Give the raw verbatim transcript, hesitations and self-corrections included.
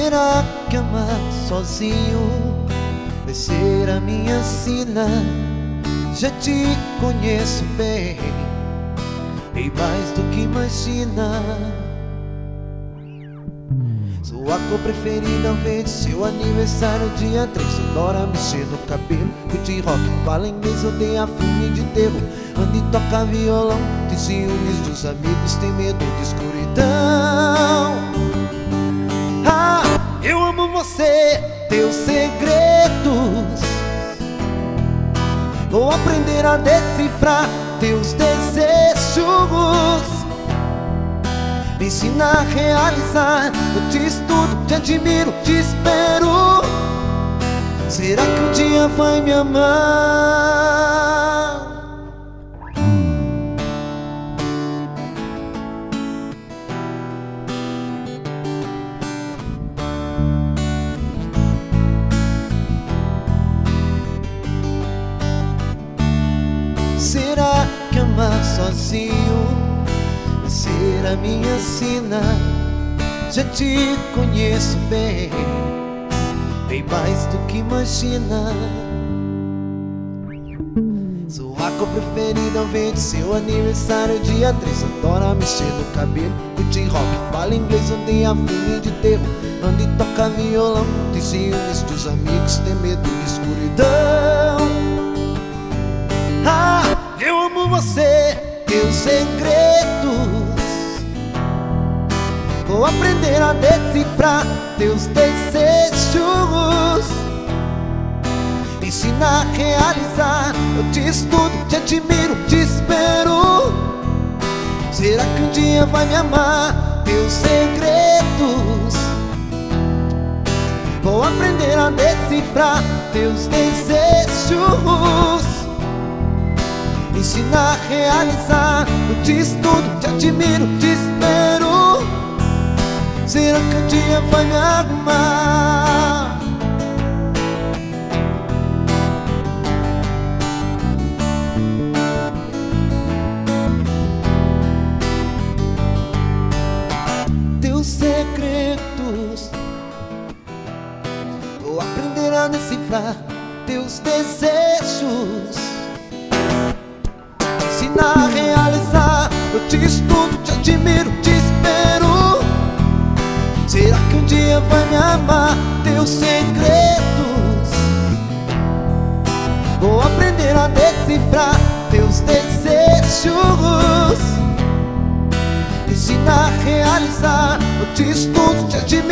Será que amar sozinho vai ser a minha sina? Já te conheço bem, bem mais do que imagina. Sua cor preferida ao verde, seu aniversário dia três. Adora mexer no cabelo, curte rock, fala inglês, odeia filme de terror. Anda e toca violão, tem ciúmes dos amigos, tem medo de escuridão. Ah, eu amo você, teus segredos vou aprender a decifrar teus desejos. Me ensina a realizar, eu te estudo, te admiro, te espero. Será que um dia vai me amar? Será que amar sozinho vai ser a minha sina? Já te conheço bem, bem mais do que imagina. Sua cor preferida ao verde, seu aniversário dia três. Adora mexer no cabelo, curte rock, fala inglês, odeia filme de terror. Anda e toca violão, tem ciúmes dos amigos, tem medo de escuridão. Ah, eu amo você, teus segredos vou aprender a decifrar teus desejos. Me ensina a realizar, eu te estudo, te admiro, te espero. Será que um dia vai me amar? Teus segredos vou aprender a decifrar teus desejos. Me ensina a realizar, eu te estudo, te admiro, te espero. Será que um dia vai me amar? Teus segredos vou aprender a decifrar teus desejos. Ensina a realizar, eu te estudo, te admiro, te espero. Será que um dia vai me amar? Teus segredos vou aprender a decifrar teus desejos. Me ensina a realizar, eu te estudo, te admiro.